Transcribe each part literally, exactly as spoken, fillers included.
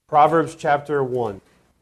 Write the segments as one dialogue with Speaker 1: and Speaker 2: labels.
Speaker 1: Proverbs chapter one.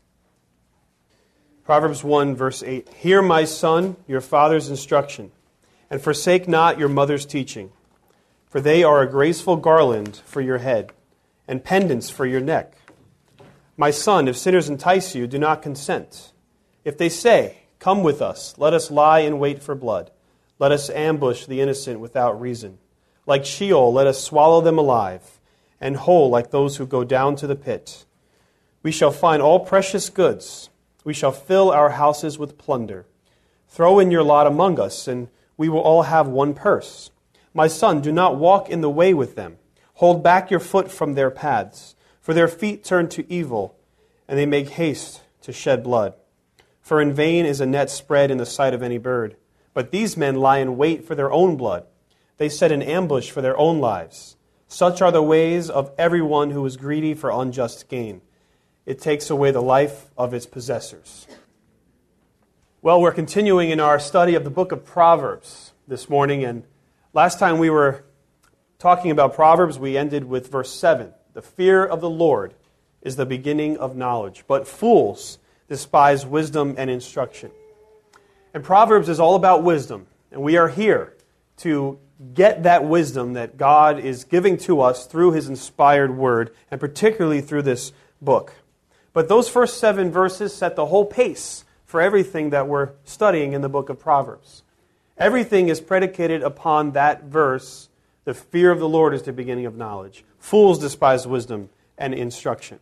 Speaker 1: Proverbs one, verse eight. Hear, my son, your father's instruction, and forsake not your mother's teaching. For they are a graceful garland for your head, and pendants for your neck. My son, if sinners entice you, do not consent. If they say, come with us, let us lie in wait for blood. Let us ambush the innocent without reason. Like Sheol, let us swallow them alive, and whole like those who go down to the pit. We shall find all precious goods. We shall fill our houses with plunder. Throw in your lot among us, and we will all have one purse. My son, do not walk in the way with them. Hold back your foot from their paths, for their feet turn to evil, and they make haste to shed blood. For in vain is a net spread in the sight of any bird. But these men lie in wait for their own blood. They set an ambush for their own lives. Such are the ways of everyone who is greedy for unjust gain. It takes away the life of its possessors. Well, we're continuing in our study of the book of Proverbs this morning, and last time we were talking about Proverbs, we ended with verse seven. The fear of the Lord is the beginning of knowledge, but fools despise wisdom and instruction. And Proverbs is all about wisdom, and we are here to get that wisdom that God is giving to us through His inspired word, and particularly through this book. But those first seven verses set the whole pace for everything that we're studying in the book of Proverbs. Everything is predicated upon that verse, the fear of the Lord is the beginning of knowledge. Fools despise wisdom and instruction.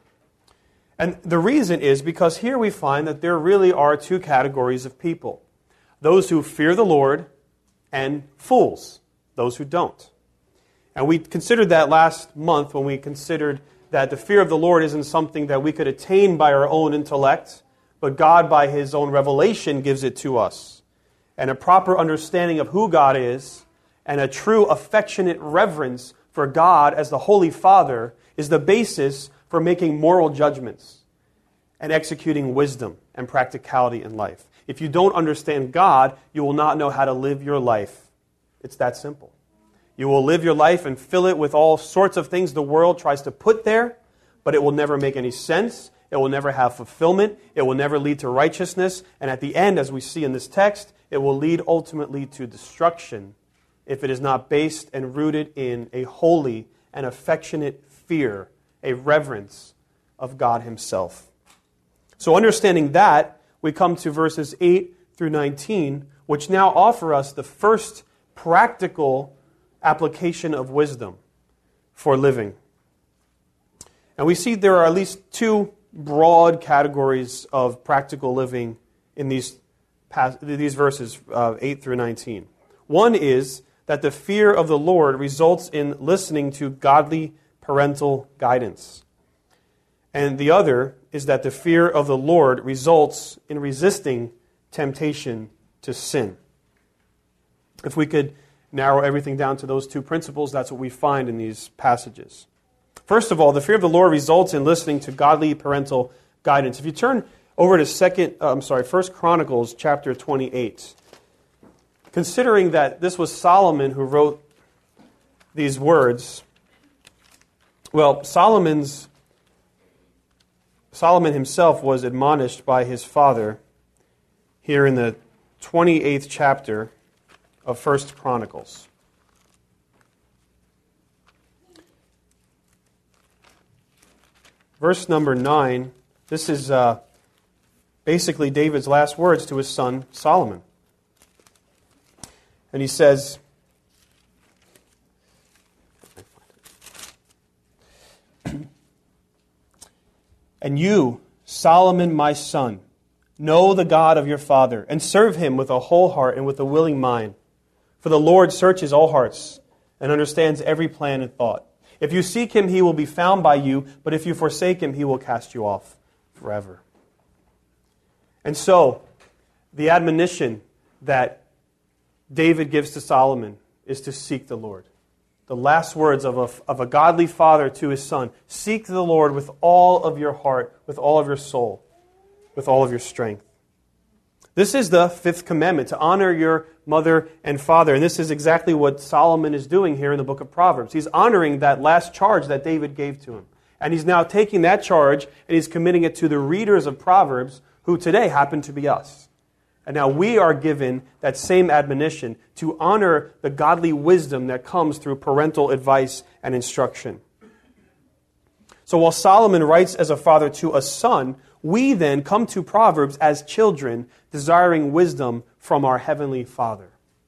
Speaker 1: And the reason is because here we find that there really are two categories of people. Those who fear the Lord and fools, those who don't. And we considered that last month when we considered that the fear of the Lord isn't something that we could attain by our own intellect, but God by His own revelation gives it to us. And a proper understanding of who God is and a true affectionate reverence for God as the Holy Father is the basis for making moral judgments and executing wisdom and practicality in life. If you don't understand God, you will not know how to live your life. It's that simple. You will live your life and fill it with all sorts of things the world tries to put there, but it will never make any sense. It will never have fulfillment. It will never lead to righteousness. And at the end, as we see in this text, it will lead ultimately to destruction if it is not based and rooted in a holy and affectionate fear, a reverence of God Himself. So understanding that, we come to verses eight through nineteen, which now offer us the first practical application of wisdom for living. And we see there are at least two broad categories of practical living in these, these verses uh, eight through nineteen. One is that the fear of the Lord results in listening to godly parental guidance. And the other is that the fear of the Lord results in resisting temptation to sin. If we could narrow everything down to those two principles, that's what we find in these passages. First of all, the fear of the Lord results in listening to godly parental guidance. If you turn over to second, uh, I'm sorry, First Chronicles chapter twenty-eight, considering that this was Solomon who wrote these words, well, Solomon's Solomon himself was admonished by his father here in the twenty-eighth chapter of First Chronicles. Verse number nine, this is uh, basically David's last words to his son Solomon. And he says, and you, Solomon my son, know the God of your father, and serve Him with a whole heart and with a willing mind. For the Lord searches all hearts and understands every plan and thought. If you seek Him, He will be found by you, but if you forsake Him, He will cast you off forever. And so, the admonition that David gives to Solomon is to seek the Lord. The last words of a, of a godly father to his son, seek the Lord with all of your heart, with all of your soul, with all of your strength. This is the fifth commandment, to honor your mother and father. And this is exactly what Solomon is doing here in the book of Proverbs. He's honoring that last charge that David gave to him. And he's now taking that charge and he's committing it to the readers of Proverbs, who today happen to be us. And now we are given that same admonition to honor the godly wisdom that comes through parental advice and instruction. So while Solomon writes as a father to a son, we then come to Proverbs as children, desiring wisdom from our heavenly Father.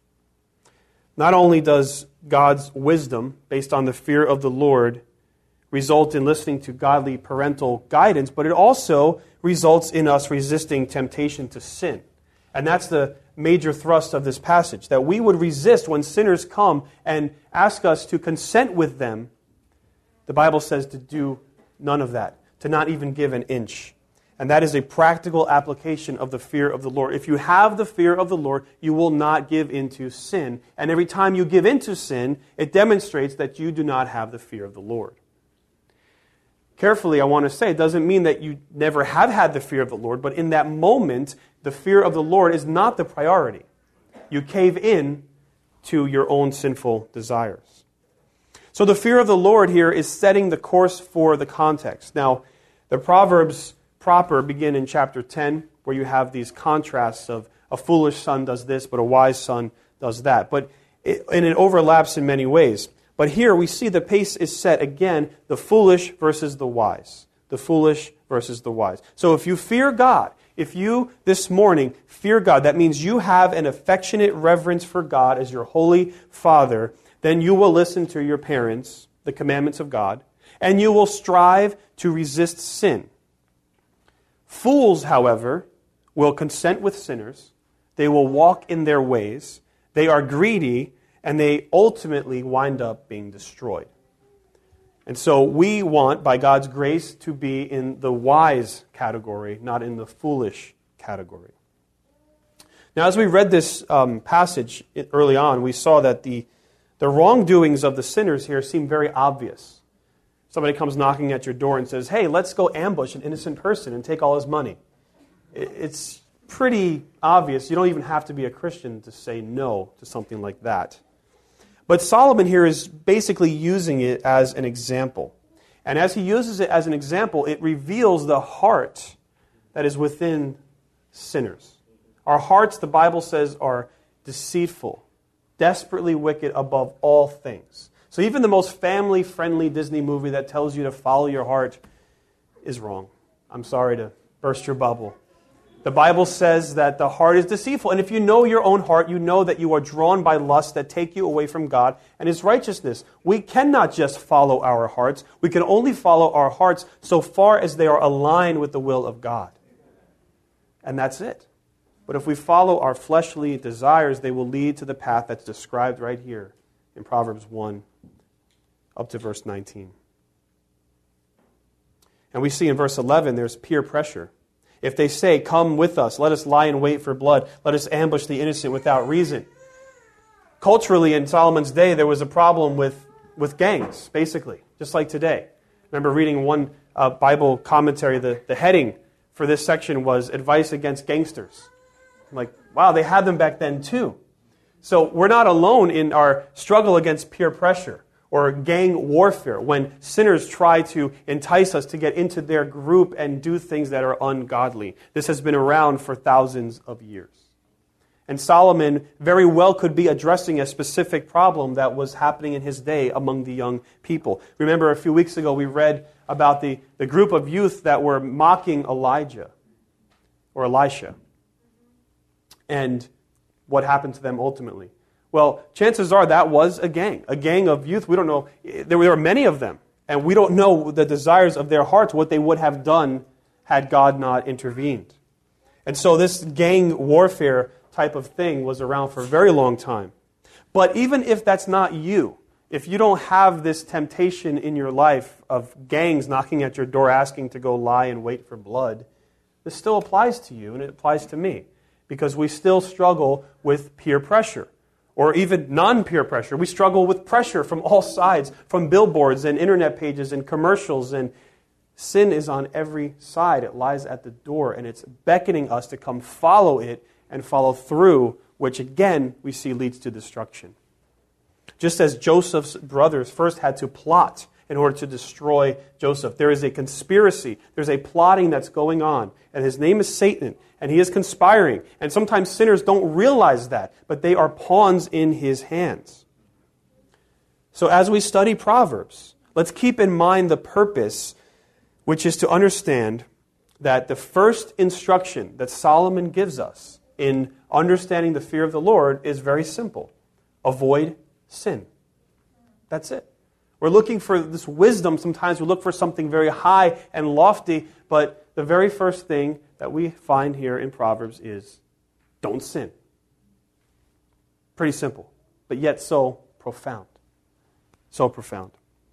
Speaker 1: Not only does God's wisdom, based on the fear of the Lord, result in listening to godly parental guidance, but it also results in us resisting temptation to sin. And that's the major thrust of this passage, that we would resist when sinners come and ask us to consent with them. The Bible says to do none of that, to not even give an inch. And that is a practical application of the fear of the Lord. If you have the fear of the Lord, you will not give into sin. And every time you give into sin, it demonstrates that you do not have the fear of the Lord. Carefully, I want to say, it doesn't mean that you never have had the fear of the Lord, but in that moment, the fear of the Lord is not the priority. You cave in to your own sinful desires. So the fear of the Lord here is setting the course for the context. Now, the Proverbs proper begin in chapter ten, where you have these contrasts of a foolish son does this, but a wise son does that. But it, and it overlaps in many ways. But here we see the pace is set again, the foolish versus the wise. The foolish versus the wise. So if you fear God, if you this morning fear God, that means you have an affectionate reverence for God as your holy Father, then you will listen to your parents, the commandments of God, and you will strive to resist sin. Fools, however, will consent with sinners. They will walk in their ways. They are greedy, and they ultimately wind up being destroyed. And so we want, by God's grace, to be in the wise category, not in the foolish category. Now, as we read this um, passage early on, we saw that the, the wrongdoings of the sinners here seem very obvious. Somebody comes knocking at your door and says, hey, let's go ambush an innocent person and take all his money. It's pretty obvious. You don't even have to be a Christian to say no to something like that. But Solomon here is basically using it as an example. And as he uses it as an example, it reveals the heart that is within sinners. Our hearts, the Bible says, are deceitful, desperately wicked above all things. So even the most family-friendly Disney movie that tells you to follow your heart is wrong. I'm sorry to burst your bubble. The Bible says that the heart is deceitful. And if you know your own heart, you know that you are drawn by lusts that take you away from God and His righteousness. We cannot just follow our hearts. We can only follow our hearts so far as they are aligned with the will of God. And that's it. But if we follow our fleshly desires, they will lead to the path that's described right here in Proverbs one up to verse nineteen. And we see in verse eleven there's peer pressure. If they say, come with us, let us lie in wait for blood, let us ambush the innocent without reason. Culturally, in Solomon's day, there was a problem with, with gangs, basically, just like today. I remember reading one uh, Bible commentary, the, the heading for this section was Advice Against Gangsters. I'm like, wow, they had them back then too. So we're not alone in our struggle against peer pressure or gang warfare, when sinners try to entice us to get into their group and do things that are ungodly. This has been around for thousands of years. And Solomon very well could be addressing a specific problem that was happening in his day among the young people. Remember, a few weeks ago we read about the, the group of youth that were mocking Elijah, or Elisha, and what happened to them ultimately. Well, chances are that was a gang, a gang of youth. We don't know. There were many of them, and we don't know the desires of their hearts, what they would have done had God not intervened. And so this gang warfare type of thing was around for a very long time. But even if that's not you, if you don't have this temptation in your life of gangs knocking at your door asking to go lie and wait for blood, this still applies to you, and it applies to me, because we still struggle with peer pressure. Or even non-peer pressure. We struggle with pressure from all sides, from billboards and internet pages and commercials. And sin is on every side. It lies at the door, and it's beckoning us to come follow it and follow through, which again we see leads to destruction. Just as Joseph's brothers first had to plot in order to destroy Joseph. There is a conspiracy. There's a plotting that's going on. And his name is Satan. And he is conspiring. And sometimes sinners don't realize that. But they are pawns in his hands. So as we study Proverbs, let's keep in mind the purpose, which is to understand that the first instruction that Solomon gives us in understanding the fear of the Lord is very simple. Avoid sin. That's it. We're looking for this wisdom. Sometimes we look for something very high and lofty, but the very first thing that we find here in Proverbs is don't sin. Pretty simple, but yet so profound. So profound.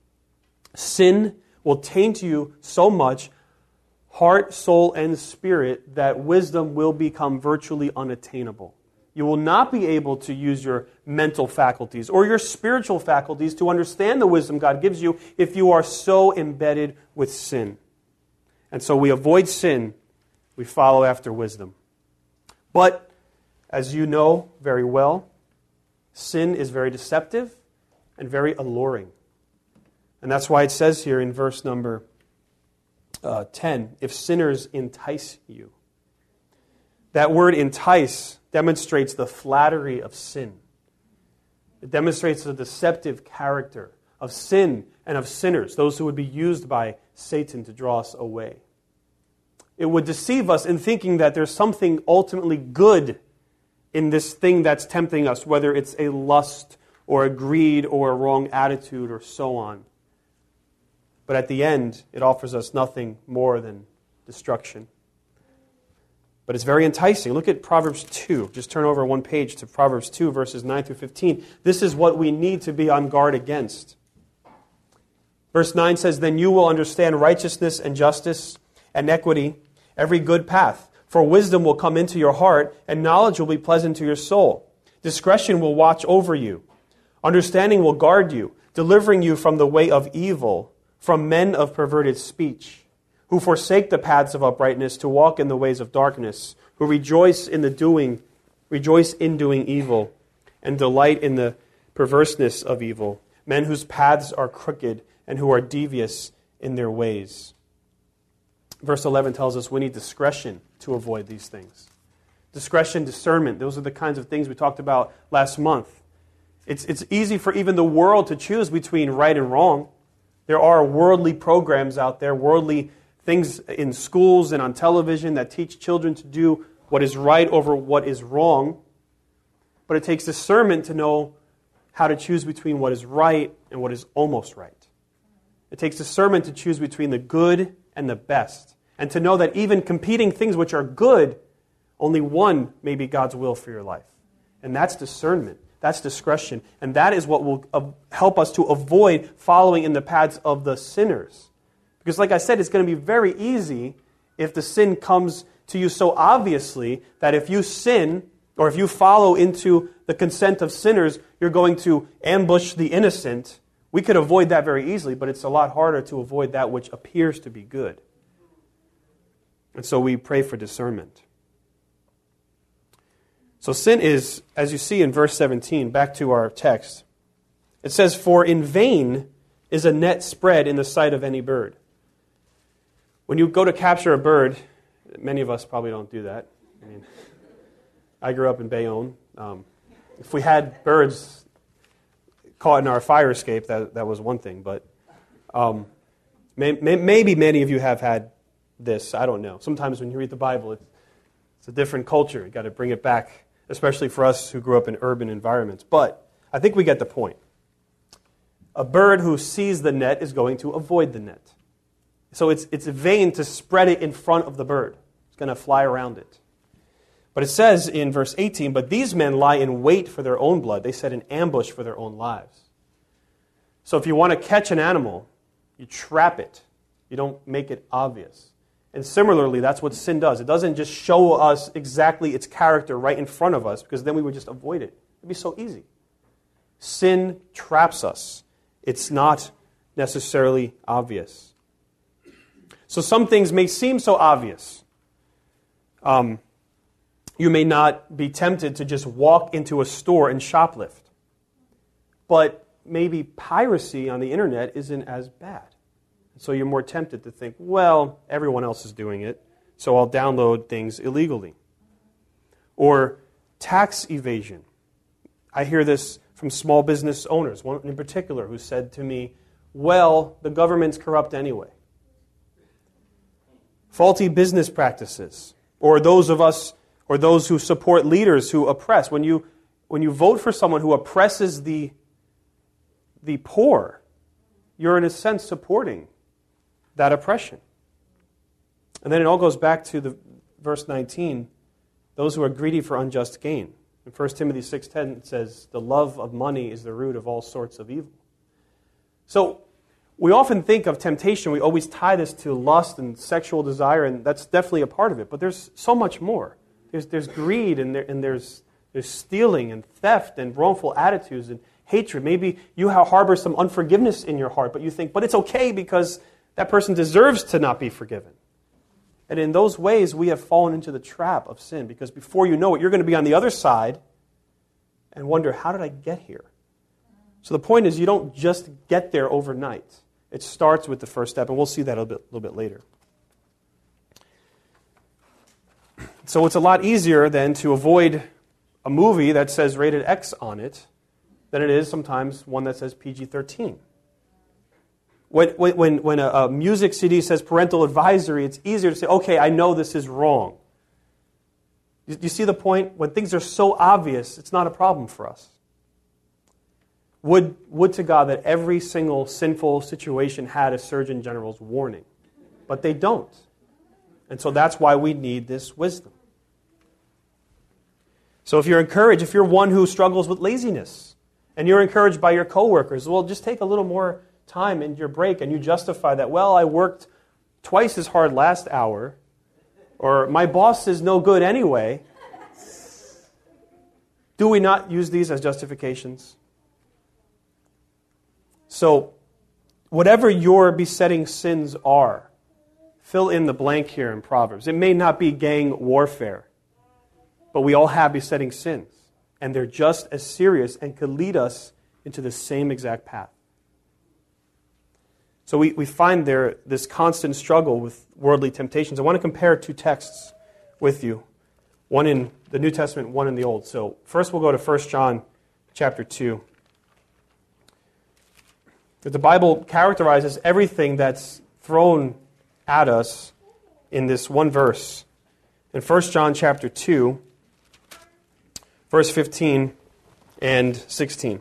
Speaker 1: Sin will taint you so much, heart, soul, and spirit, that wisdom will become virtually unattainable. You will not be able to use your mental faculties or your spiritual faculties to understand the wisdom God gives you if you are so embedded with sin. And so we avoid sin, we follow after wisdom. But, as you know very well, sin is very deceptive and very alluring. And that's why it says here in verse number uh, ten, if sinners entice you. That word entice demonstrates the flattery of sin. It demonstrates the deceptive character of sin and of sinners, those who would be used by Satan to draw us away. It would deceive us in thinking that there's something ultimately good in this thing that's tempting us, whether it's a lust or a greed or a wrong attitude or so on. But at the end, it offers us nothing more than destruction. But it's very enticing. Look at Proverbs two. Just turn over one page to Proverbs two, verses nine through fifteen. This is what we need to be on guard against. Verse nine says, then you will understand righteousness and justice and equity, every good path. For wisdom will come into your heart, and knowledge will be pleasant to your soul. Discretion will watch over you. Understanding will guard you, delivering you from the way of evil, from men of perverted speech, who forsake the paths of uprightness to walk in the ways of darkness, who rejoice in the doing, rejoice in doing evil, and delight in the perverseness of evil, men whose paths are crooked and who are devious in their ways. Verse eleven tells us we need discretion to avoid these things. Discretion, discernment, those are the kinds of things we talked about last month. It's, it's easy for even the world to choose between right and wrong. There are worldly programs out there, worldly things in schools and on television that teach children to do what is right over what is wrong. But it takes discernment to know how to choose between what is right and what is almost right. It takes discernment to choose between the good and the best. And to know that even competing things which are good, only one may be God's will for your life. And that's discernment. That's discretion. And that is what will help us to avoid following in the paths of the sinners. Because like I said, it's going to be very easy if the sin comes to you so obviously that if you sin, or if you follow into the consent of sinners, you're going to ambush the innocent. We could avoid that very easily, but it's a lot harder to avoid that which appears to be good. And so we pray for discernment. So sin is, as you see in verse seventeen, back to our text, it says, for in vain is a net spread in the sight of any bird. When you go to capture a bird, many of us probably don't do that. I mean, I grew up in Bayonne. Um, if we had birds caught in our fire escape, that, that was one thing. But um, may, may, maybe many of you have had this. I don't know. Sometimes when you read the Bible, it's, it's a different culture. You've got to bring it back, especially for us who grew up in urban environments. But I think we get the point. A bird who sees the net is going to avoid the net. So it's it's vain to spread it in front of the bird. It's going to fly around it. But it says in verse eighteen, but these men lie in wait for their own blood. They set an ambush for their own lives. So if you want to catch an animal, you trap it. You don't make it obvious. And similarly, that's what sin does. It doesn't just show us exactly its character right in front of us, because then we would just avoid it. It'd be so easy. Sin traps us. It's not necessarily obvious. So some things may seem so obvious. Um, you may not be tempted to just walk into a store and shoplift. But maybe piracy on the internet isn't as bad. So you're more tempted to think, well, everyone else is doing it, so I'll download things illegally. Or tax evasion. I hear this from small business owners, one in particular who said to me, well, the government's corrupt anyway. Faulty business practices, or those of us, or those who support leaders who oppress. When you when you vote for someone who oppresses the, the poor, you're in a sense supporting that oppression. And then it all goes back to the verse nineteen, those who are greedy for unjust gain. In First Timothy six ten it says, the love of money is the root of all sorts of evil. So we often think of temptation, we always tie this to lust and sexual desire, and that's definitely a part of it. But there's so much more. There's, there's greed, and, there, and there's, there's stealing, and theft, and wrongful attitudes, and hatred. Maybe you harbor some unforgiveness in your heart, but you think, but it's okay because that person deserves to not be forgiven. And in those ways, we have fallen into the trap of sin, because before you know it, you're going to be on the other side and wonder, how did I get here? So the point is, you don't just get there overnight. It starts with the first step, and we'll see that a little bit, little bit later. So it's a lot easier then to avoid a movie that says rated X on it than it is sometimes one that says P G thirteen. When, when, when a, a music C D says parental advisory, it's easier to say, okay, I know this is wrong. You, you see the point? When things are so obvious, it's not a problem for us. Would, would to God that every single sinful situation had a Surgeon General's warning. But they don't. And so that's why we need this wisdom. So if you're encouraged, if you're one who struggles with laziness, and you're encouraged by your coworkers, well, just take a little more time in your break, and you justify that, well, I worked twice as hard last hour, or my boss is no good anyway. Do we not use these as justifications? So, whatever your besetting sins are, fill in the blank here in Proverbs. It may not be gang warfare, but we all have besetting sins, and they're just as serious and could lead us into the same exact path. So we, we find there this constant struggle with worldly temptations. I want to compare two texts with you, one in the New Testament, one in the Old. So first we'll go to First John chapter two. The Bible characterizes everything that's thrown at us in this one verse. In First John chapter two, verse fifteen and sixteen.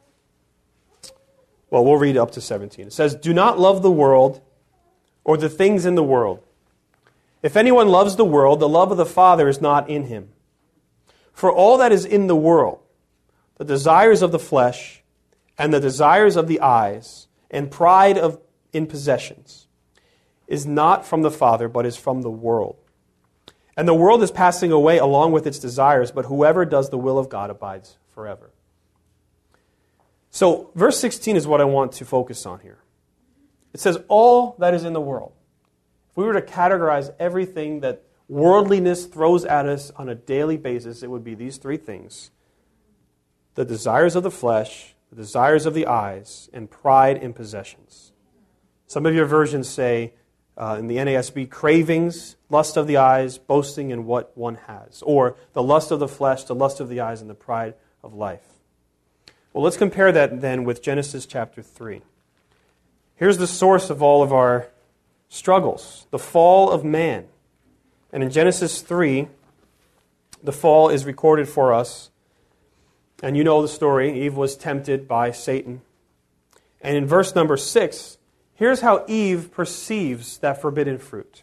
Speaker 1: Well, we'll read up to seventeen. It says, do not love the world or the things in the world. If anyone loves the world, the love of the Father is not in him. For all that is in the world, the desires of the flesh and the desires of the eyes and pride of in possessions is not from the Father, but is from the world. And the world is passing away along with its desires, but whoever does the will of God abides forever. So, verse sixteen is what I want to focus on here. It says, all that is in the world. If we were to categorize everything that worldliness throws at us on a daily basis, it would be these three things: the desires of the flesh, the desires of the eyes, and pride in possessions. Some of your versions say, uh, in the N A S B, cravings, lust of the eyes, boasting in what one has. Or the lust of the flesh, the lust of the eyes, and the pride of life. Well, let's compare that then with Genesis chapter three. Here's the source of all of our struggles, the fall of man. And in Genesis three, the fall is recorded for us. And you know the story. Eve was tempted by Satan. And in verse number six, here's how Eve perceives that forbidden fruit.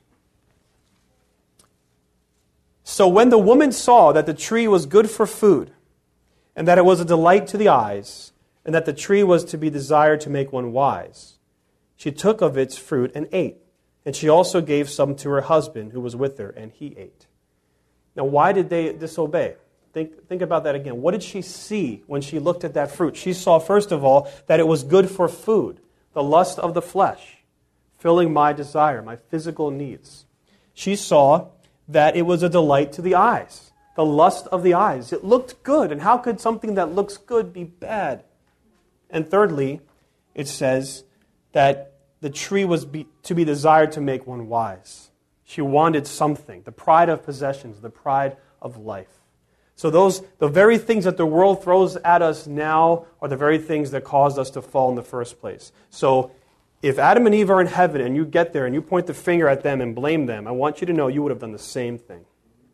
Speaker 1: So when the woman saw that the tree was good for food, and that it was a delight to the eyes, and that the tree was to be desired to make one wise, she took of its fruit and ate. And she also gave some to her husband who was with her, and he ate. Now, why did they disobey? Think, think about that again. What did she see when she looked at that fruit? She saw, first of all, that it was good for food, the lust of the flesh, filling my desire, my physical needs. She saw that it was a delight to the eyes, the lust of the eyes. It looked good, and how could something that looks good be bad? And thirdly, it says that the tree was be, to be desired to make one wise. She wanted something, the pride of possessions, the pride of life. So those, the very things that the world throws at us now are the very things that caused us to fall in the first place. So if Adam and Eve are in heaven and you get there and you point the finger at them and blame them, I want you to know you would have done the same thing.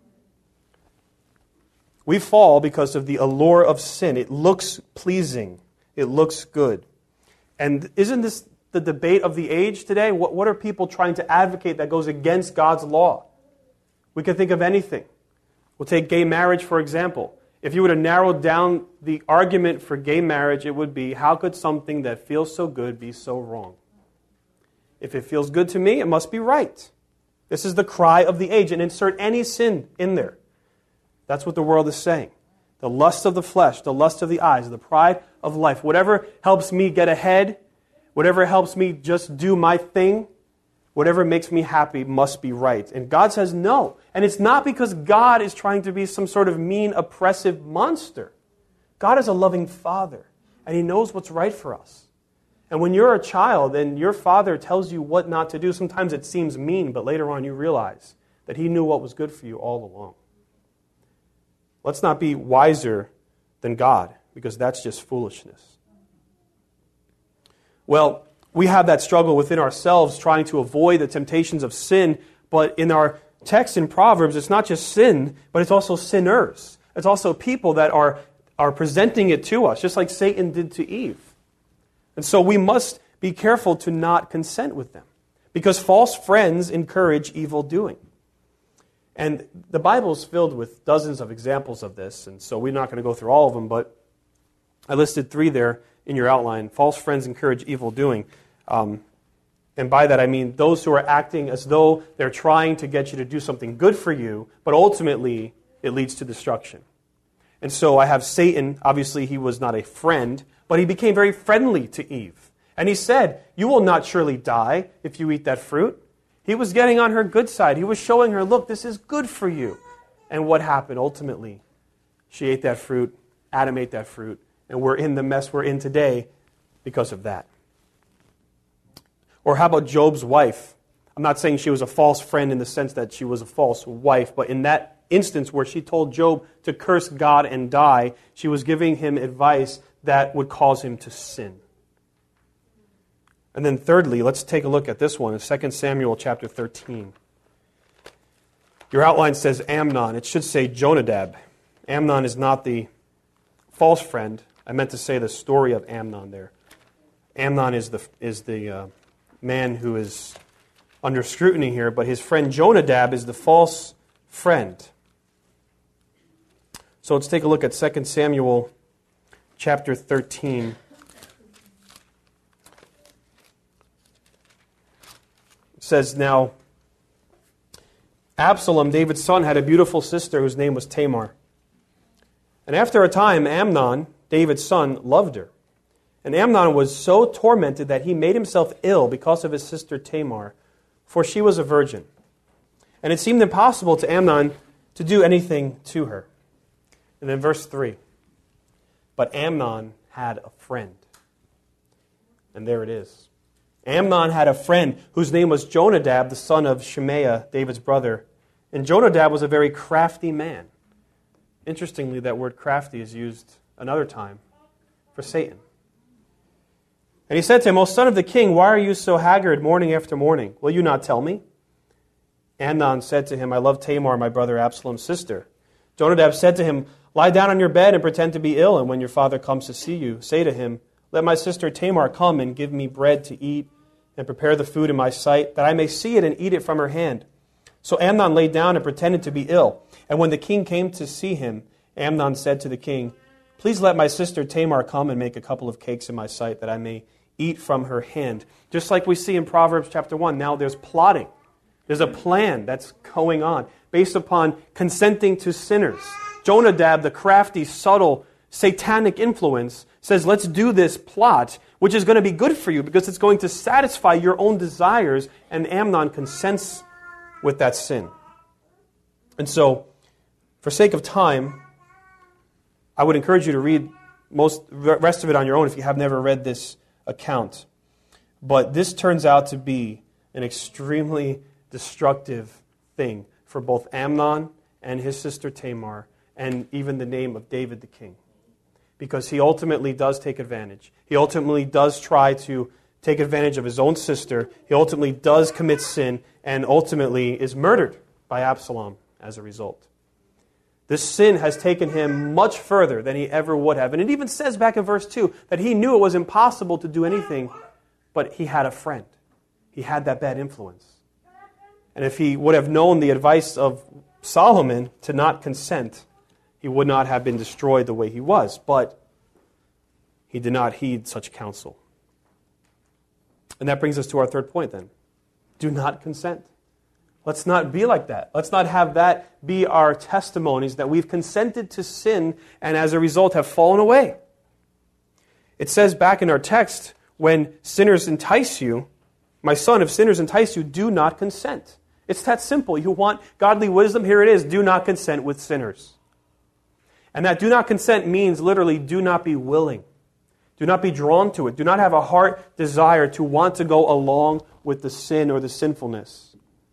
Speaker 1: We fall because of the allure of sin. It looks pleasing. It looks good. And isn't this the debate of the age today? What, what are people trying to advocate that goes against God's law? We can think of anything. We'll take gay marriage, for example. If you were to narrow down the argument for gay marriage, it would be, how could something that feels so good be so wrong? If it feels good to me, it must be right. This is the cry of the age. And insert any sin in there. That's what the world is saying. The lust of the flesh, the lust of the eyes, the pride of life. Whatever helps me get ahead, whatever helps me just do my thing, whatever makes me happy must be right. And God says no. And it's not because God is trying to be some sort of mean, oppressive monster. God is a loving Father, and He knows what's right for us. And when you're a child and your father tells you what not to do, sometimes it seems mean, but later on you realize that He knew what was good for you all along. Let's not be wiser than God, because that's just foolishness. Well, we have that struggle within ourselves trying to avoid the temptations of sin, but in our text in Proverbs, it's not just sin, but it's also sinners. It's also people that are, are presenting it to us, just like Satan did to Eve. And so we must be careful to not consent with them, because false friends encourage evil doing. And the Bible is filled with dozens of examples of this, and so we're not going to go through all of them, but I listed three there in your outline. False friends encourage evil doing. Um, and by that I mean those who are acting as though they're trying to get you to do something good for you, but ultimately it leads to destruction. And so I have Satan. Obviously he was not a friend, but he became very friendly to Eve. And he said, "You will not surely die if you eat that fruit." He was getting on her good side. He was showing her, look, this is good for you. And what happened ultimately? She ate that fruit. Adam ate that fruit. And we're in the mess we're in today because of that. Or how about Job's wife? I'm not saying she was a false friend in the sense that she was a false wife, but in that instance where she told Job to curse God and die, she was giving him advice that would cause him to sin. And then thirdly, let's take a look at this one in Second Samuel chapter thirteen. Your outline says Amnon. It should say Jonadab. Amnon is not the false friend. I meant to say the story of Amnon there. Amnon is the is the uh, man who is under scrutiny here, but his friend Jonadab is the false friend. So let's take a look at Second Samuel chapter thirteen. It says, now, Absalom, David's son, had a beautiful sister whose name was Tamar. And after a time, Amnon, David's son, loved her. And Amnon was so tormented that he made himself ill because of his sister Tamar, for she was a virgin. And it seemed impossible to Amnon to do anything to her. And then verse three. But Amnon had a friend. And there it is. Amnon had a friend whose name was Jonadab, the son of Shemaiah, David's brother. And Jonadab was a very crafty man. Interestingly, that word crafty is used another time for Satan. And he said to him, O son of the king, why are you so haggard morning after morning? Will you not tell me? Amnon said to him, I love Tamar, my brother Absalom's sister. Jonadab said to him, lie down on your bed and pretend to be ill, and when your father comes to see you, say to him, let my sister Tamar come and give me bread to eat and prepare the food in my sight, that I may see it and eat it from her hand. So Amnon lay down and pretended to be ill. And when the king came to see him, Amnon said to the king, please let my sister Tamar come and make a couple of cakes in my sight, that I may eat from her hand. Just like we see in Proverbs chapter one, now there's plotting. There's a plan that's going on based upon consenting to sinners. Jonadab, the crafty, subtle, satanic influence, says, let's do this plot, which is going to be good for you because it's going to satisfy your own desires, and Amnon consents with that sin. And so, for sake of time, I would encourage you to read most rest of it on your own if you have never read this account. But this turns out to be an extremely destructive thing for both Amnon and his sister Tamar, and even the name of David the king. Because he ultimately does take advantage. He ultimately does try to take advantage of his own sister. He ultimately does commit sin, and ultimately is murdered by Absalom as a result. This sin has taken him much further than he ever would have. And it even says back in verse two that he knew it was impossible to do anything, but he had a friend. He had that bad influence. And if he would have known the advice of Solomon to not consent, he would not have been destroyed the way he was. But he did not heed such counsel. And that brings us to our third point then. Do not consent. Let's not be like that. Let's not have that be our testimonies that we've consented to sin and as a result have fallen away. It says back in our text, when sinners entice you, my son, if sinners entice you, do not consent. It's that simple. You want godly wisdom? Here it is. Do not consent with sinners. And that do not consent means literally do not be willing. Do not be drawn to it. Do not have a heart desire to want to go along with the sin or the sinfulness.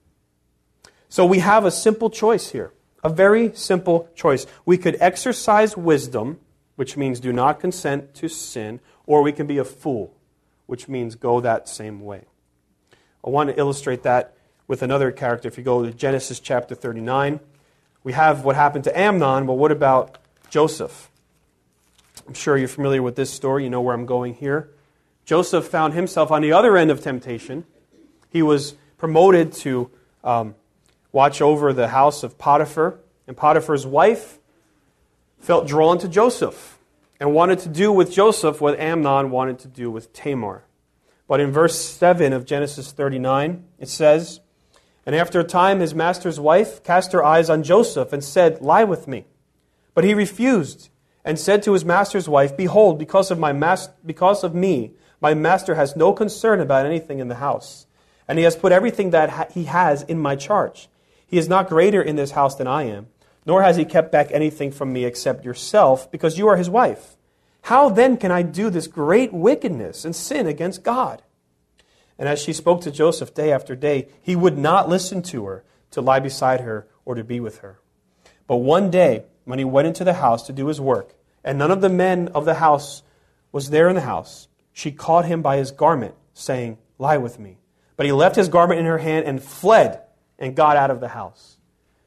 Speaker 1: So we have a simple choice here. A very simple choice. We could exercise wisdom, which means do not consent to sin, or we can be a fool, which means go that same way. I want to illustrate that with another character. If you go to Genesis chapter thirty-nine, we have what happened to Amnon, but what about Joseph? I'm sure you're familiar with this story. You know where I'm going here. Joseph found himself on the other end of temptation. He was promoted to um, watch over the house of Potiphar, and Potiphar's wife felt drawn to Joseph and wanted to do with Joseph what Amnon wanted to do with Tamar. But in verse seven of Genesis thirty-nine, it says, "And after a time his master's wife cast her eyes on Joseph and said, 'Lie with me.' But he refused and said to his master's wife, 'Behold, because of my mas- because of me, my master has no concern about anything in the house, and he has put everything that ha- he has in my charge. He is not greater in this house than I am, nor has he kept back anything from me except yourself, because you are his wife. How then can I do this great wickedness and sin against God?' And as she spoke to Joseph day after day, he would not listen to her to lie beside her or to be with her. But one day, when he went into the house to do his work, and none of the men of the house was there in the house, she caught him by his garment, saying, 'Lie with me.' But he left his garment in her hand and fled and got out of the house."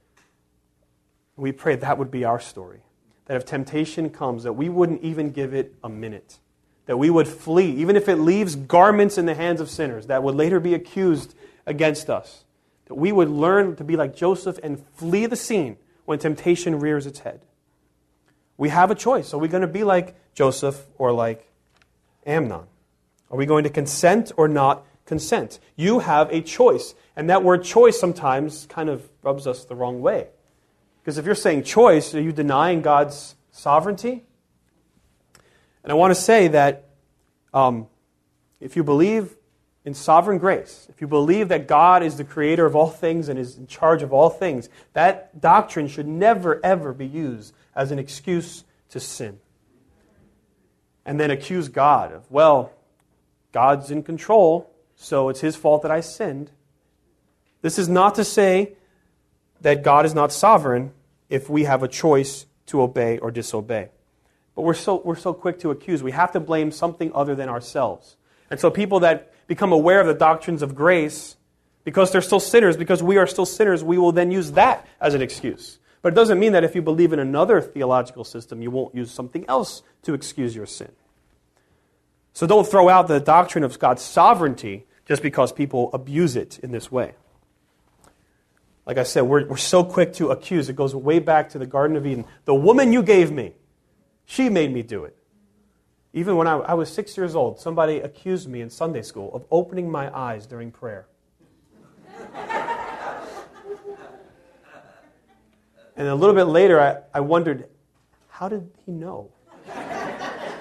Speaker 1: We pray that would be our story. That if temptation comes, that we wouldn't even give it a minute. That we would flee, even if it leaves garments in the hands of sinners that would later be accused against us. That we would learn to be like Joseph and flee the scene when temptation rears its head. We have a choice. Are we going to be like Joseph or like Amnon? Are we going to consent or not consent? You have a choice. And that word choice sometimes kind of rubs us the wrong way. Because if you're saying choice, are you denying God's sovereignty? And I want to say that um, if you believe in sovereign grace, if you believe that God is the creator of all things and is in charge of all things, that doctrine should never, ever be used as an excuse to sin. And then accuse God of, well, God's in control, so it's his fault that I sinned. This is not to say that God is not sovereign if we have a choice to obey or disobey. But we're so we're so quick to accuse. We have to blame something other than ourselves. And so people that become aware of the doctrines of grace, because they're still sinners, because we are still sinners, we will then use that as an excuse. But it doesn't mean that if you believe in another theological system, you won't use something else to excuse your sin. So don't throw out the doctrine of God's sovereignty just because people abuse it in this way. Like I said, we're, we're so quick to accuse. It goes way back to the Garden of Eden. The woman you gave me, she made me do it. Even when I, I was six years old, somebody accused me in Sunday school of opening my eyes during prayer. And a little bit later, I, I wondered, how did he know?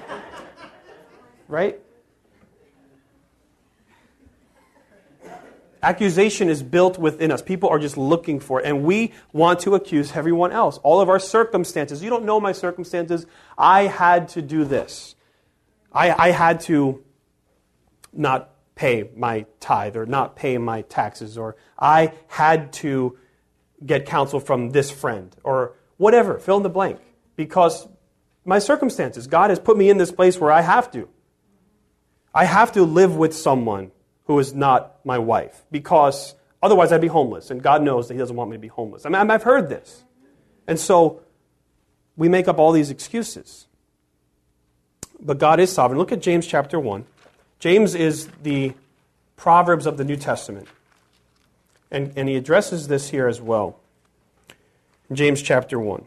Speaker 1: Right? Accusation is built within us. People are just looking for it, and we want to accuse everyone else. All of our circumstances. You don't know my circumstances. I had to do this. I, I had to not pay my tithe or not pay my taxes, or I had to get counsel from this friend, or whatever, fill in the blank, because my circumstances. God has put me in this place where I have to. I have to live with someone who is not my wife, because otherwise I'd be homeless, and God knows that He doesn't want me to be homeless. I mean, I've heard this. And so we make up all these excuses. But God is sovereign. Look at James chapter one. James is the Proverbs of the New Testament. And, and he addresses this here as well. James chapter one.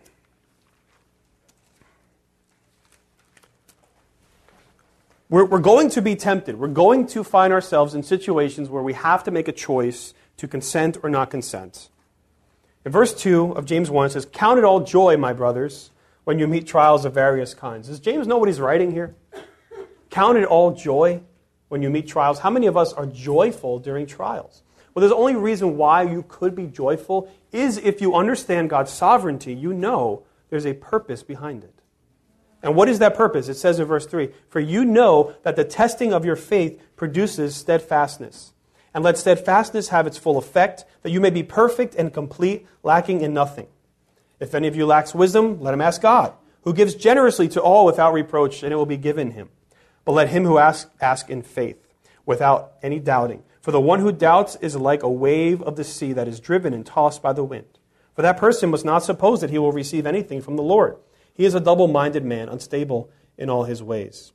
Speaker 1: We're, we're going to be tempted. We're going to find ourselves in situations where we have to make a choice to consent or not consent. In verse two of James one, it says, "Count it all joy, my brothers, when you meet trials of various kinds." Does James know what he's writing here? Count it all joy when you meet trials. How many of us are joyful during trials? Well, there's only reason why you could be joyful is if you understand God's sovereignty. You know there's a purpose behind it. And what is that purpose? It says in verse three, "For you know that the testing of your faith produces steadfastness. And let steadfastness have its full effect, that you may be perfect and complete, lacking in nothing. If any of you lacks wisdom, let him ask God, who gives generously to all without reproach, and it will be given him. But let him who asks ask in faith, without any doubting. For the one who doubts is like a wave of the sea that is driven and tossed by the wind. For that person must not suppose that he will receive anything from the Lord. He is a double-minded man, unstable in all his ways.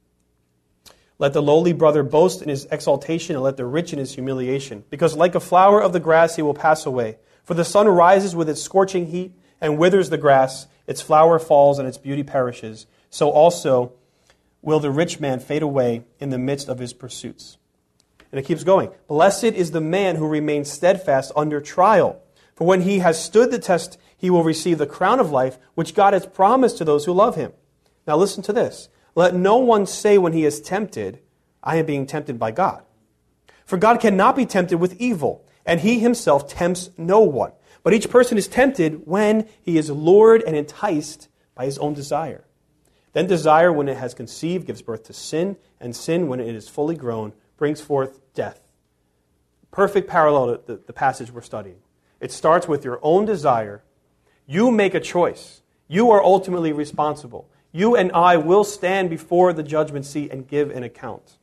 Speaker 1: Let the lowly brother boast in his exaltation, and let the rich in his humiliation. Because like a flower of the grass he will pass away. For the sun rises with its scorching heat, and withers the grass, its flower falls, and its beauty perishes. So also will the rich man fade away in the midst of his pursuits." And it keeps going. "Blessed is the man who remains steadfast under trial. For when he has stood the test, he will receive the crown of life, which God has promised to those who love him." Now listen to this. "Let no one say when he is tempted, I am being tempted by God. For God cannot be tempted with evil, and he himself tempts no one. But each person is tempted when he is lured and enticed by his own desire. Then desire, when it has conceived, gives birth to sin, and sin, when it is fully grown, brings forth death." Perfect parallel to the, the passage we're studying. It starts with your own desire. You make a choice. You are ultimately responsible. You and I will stand before the judgment seat and give an account.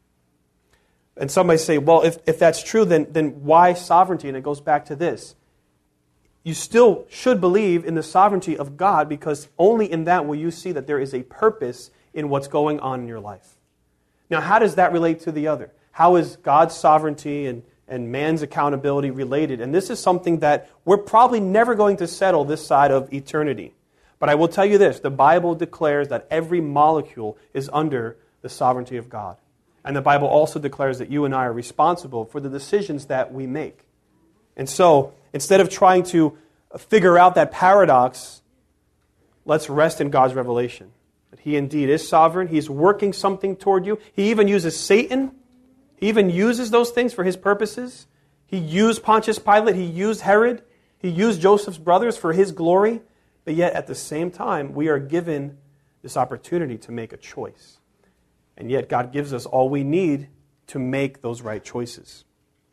Speaker 1: And some might say, well, if, if that's true, then, then why sovereignty? And it goes back to this. You still should believe in the sovereignty of God, because only in that will you see that there is a purpose in what's going on in your life. Now, how does that relate to the other? How is God's sovereignty and, and man's accountability related? And this is something that we're probably never going to settle this side of eternity. But I will tell you this, the Bible declares that every molecule is under the sovereignty of God. And the Bible also declares that you and I are responsible for the decisions that we make. And so, instead of trying to figure out that paradox, let's rest in God's revelation. That He indeed is sovereign. He's working something toward you. He even uses Satan. He even uses those things for His purposes. He used Pontius Pilate. He used Herod. He used Joseph's brothers for His glory. But yet, at the same time, we are given this opportunity to make a choice. And yet, God gives us all we need to make those right choices.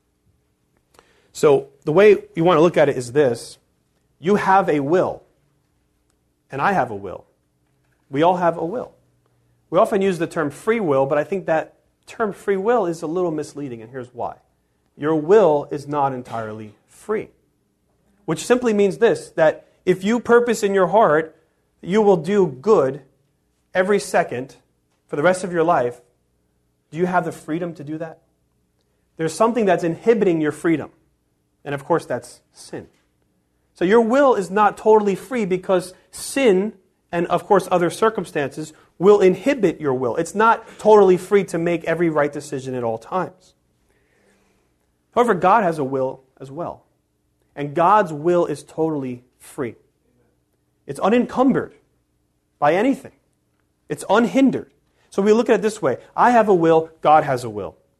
Speaker 1: So, the way you want to look at it is this. You have a will. And I have a will. We all have a will. We often use the term free will, but I think that term free will is a little misleading, and here's why. Your will is not entirely free. Which simply means this, that if you purpose in your heart that you will do good every second for the rest of your life, do you have the freedom to do that? There's something that's inhibiting your freedom. And of course, that's sin. So your will is not totally free because sin, and of course other circumstances, will inhibit your will. It's not totally free to make every right decision at all times. However, God has a will as well. And God's will is totally free. It's unencumbered by anything. It's unhindered. So we look at it this way. I have a will, God has a will.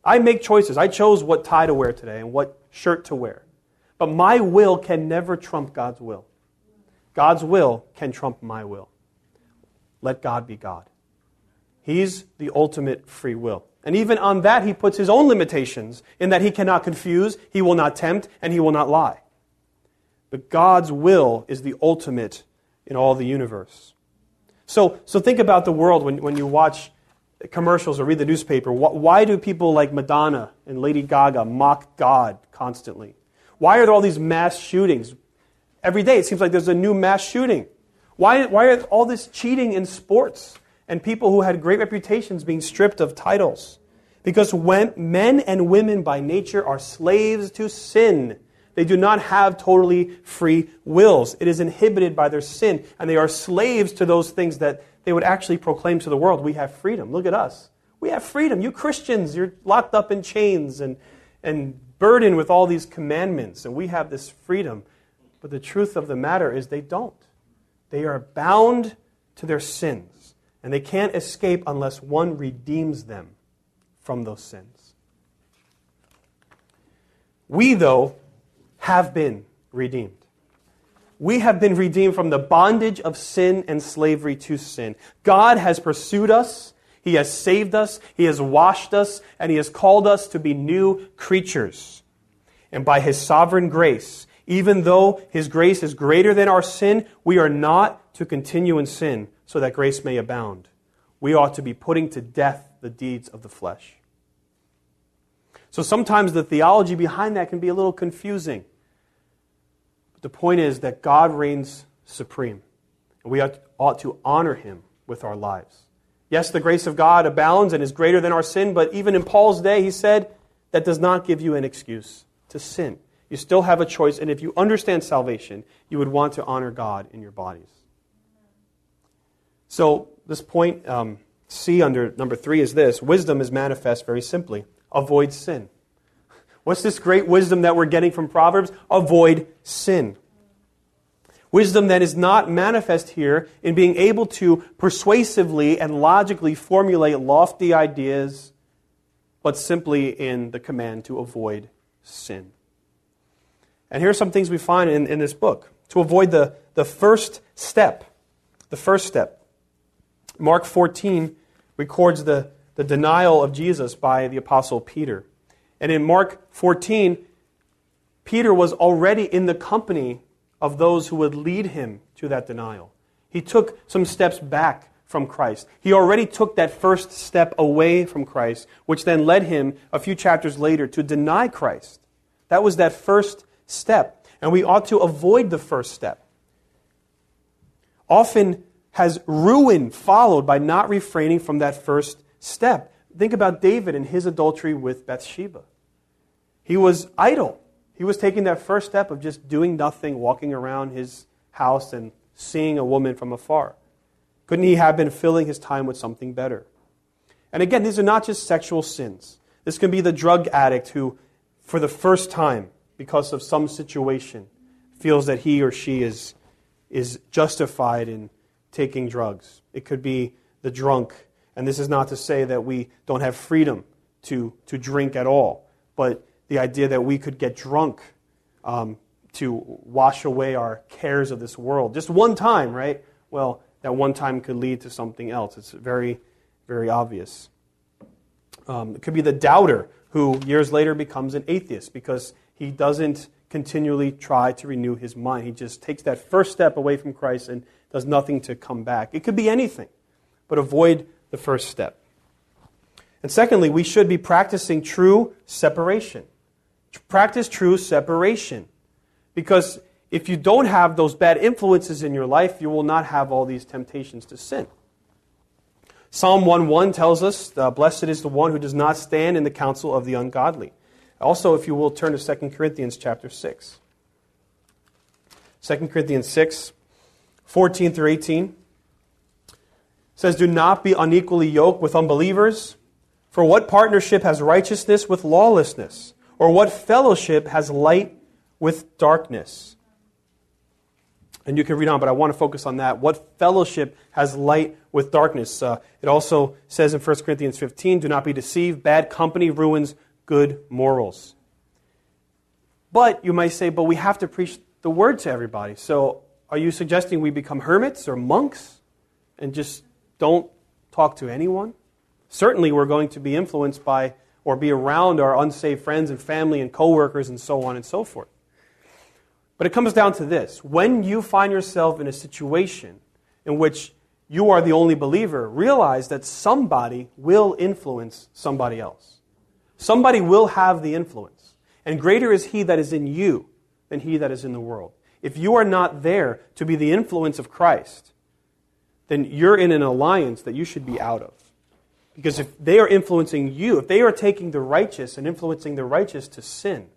Speaker 1: I make choices. I chose what tie to wear today and what shirt to wear. But my will can never trump God's will. God's will can trump my will. Let God be God. He's the ultimate free will. And even on that, he puts his own limitations in that he cannot confuse, he will not tempt, and he will not lie. But God's will is the ultimate in all the universe. So, so think about the world when, when you watch commercials or read the newspaper. Why do people like Madonna and Lady Gaga mock God constantly? Why are there all these mass shootings? Every day it seems like there's a new mass shooting. Why, why are all this cheating in sports and people who had great reputations being stripped of titles? Because when men and women by nature are slaves to sin. They do not have totally free wills. It is inhibited by their sin, and they are slaves to those things that they would actually proclaim to the world. We have freedom. Look at us. We have freedom. You Christians, you're locked up in chains and, and burdened with all these commandments, and we have this freedom. But the truth of the matter is they don't. They are bound to their sins, and they can't escape unless one redeems them from those sins. We, though, have been redeemed. We have been redeemed from the bondage of sin and slavery to sin. God has pursued us. He has saved us. He has washed us. And He has called us to be new creatures. And by His sovereign grace, even though His grace is greater than our sin, we are not to continue in sin so that grace may abound. We ought to be putting to death the deeds of the flesh. So sometimes the theology behind that can be a little confusing. But the point is that God reigns supreme. And we ought to honor Him with our lives. Yes, the grace of God abounds and is greater than our sin, but even in Paul's day, he said, that does not give you an excuse to sin. You still have a choice, and if you understand salvation, you would want to honor God in your bodies. So this point, um, C under number three is this. Wisdom is manifest very simply. Avoid sin. What's this great wisdom that we're getting from Proverbs? Avoid sin. Wisdom that is not manifest here in being able to persuasively and logically formulate lofty ideas, but simply in the command to avoid sin. And here are some things we find in, in this book. To avoid the, the first step. The first step. Mark fourteen records the, the denial of Jesus by the Apostle Peter. And in Mark fourteen, Peter was already in the company of those who would lead him to that denial. He took some steps back from Christ. He already took that first step away from Christ, which then led him a few chapters later to deny Christ. That was that first step. And we ought to avoid the first step. Often has ruin followed by not refraining from that first step. Think about David and his adultery with Bathsheba. He was idle. He was taking that first step of just doing nothing, walking around his house and seeing a woman from afar. Couldn't he have been filling his time with something better? And again, these are not just sexual sins. This can be the drug addict who, for the first time, because of some situation, feels that he or she is, is justified in taking drugs. It could be the drunk. And this is not to say that we don't have freedom to, to drink at all, but the idea that we could get drunk um, to wash away our cares of this world. Just one time, right? Well, that one time could lead to something else. It's very, very obvious. Um, it could be the doubter who years later becomes an atheist because he doesn't continually try to renew his mind. He just takes that first step away from Christ and does nothing to come back. It could be anything, but avoid the first step. And secondly, we should be practicing true separation. Practice true separation. Because if you don't have those bad influences in your life, you will not have all these temptations to sin. Psalm one one tells us, blessed is the one who does not stand in the counsel of the ungodly. Also, if you will, turn to Second Corinthians chapter six. Second Corinthians six, fourteen through eighteen. Says, do not be unequally yoked with unbelievers. For what partnership has righteousness with lawlessness? Or what fellowship has light with darkness? And you can read on, but I want to focus on that. What fellowship has light with with darkness. Uh, it also says in First Corinthians fifteen, do not be deceived. Bad company ruins good morals. But you might say, but we have to preach the word to everybody. So are you suggesting we become hermits or monks and just don't talk to anyone? Certainly we're going to be influenced by or be around our unsaved friends and family and coworkers and so on and so forth. But it comes down to this. When you find yourself in a situation in which you are the only believer, realize that somebody will influence somebody else. Somebody will have the influence. And greater is he that is in you than he that is in the world. If you are not there to be the influence of Christ, then you're in an alliance that you should be out of. Because if they are influencing you, if they are taking the righteous and influencing the righteous to sin,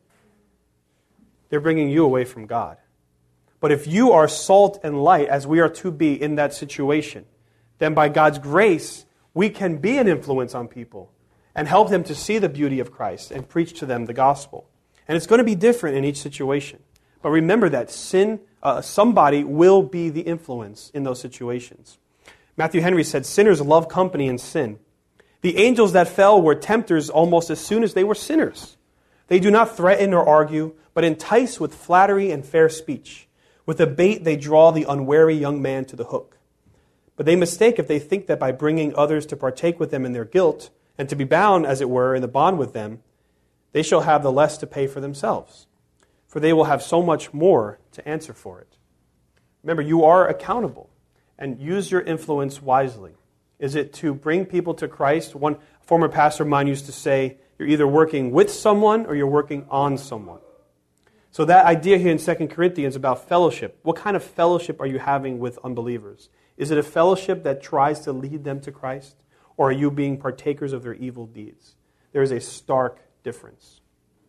Speaker 1: they're bringing you away from God. But if you are salt and light, as we are to be in that situation, then by God's grace, we can be an influence on people and help them to see the beauty of Christ and preach to them the gospel. And it's going to be different in each situation. But remember that sin, uh, somebody will be the influence in those situations. Matthew Henry said, sinners love company and sin. The angels that fell were tempters almost as soon as they were sinners. They do not threaten or argue, but entice with flattery and fair speech. With a bait they draw the unwary young man to the hook. But they mistake if they think that by bringing others to partake with them in their guilt, and to be bound, as it were, in the bond with them, they shall have the less to pay for themselves. For they will have so much more to answer for it. Remember, you are accountable, and use your influence wisely. Is it to bring people to Christ? One former pastor of mine used to say, you're either working with someone or you're working on someone. So that idea here in Second Corinthians about fellowship, what kind of fellowship are you having with unbelievers? Is it a fellowship that tries to lead them to Christ? Or are you being partakers of their evil deeds? There is a stark difference.